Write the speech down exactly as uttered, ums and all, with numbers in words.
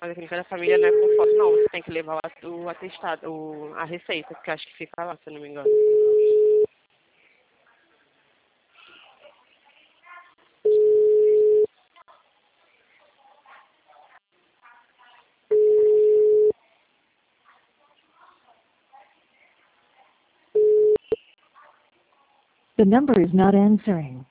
Mas a clínica da família não é com foto, não. Você tem que levar o, o atestado, o, a receita, porque acho que fica lá, se eu não me engano. The number is not answering.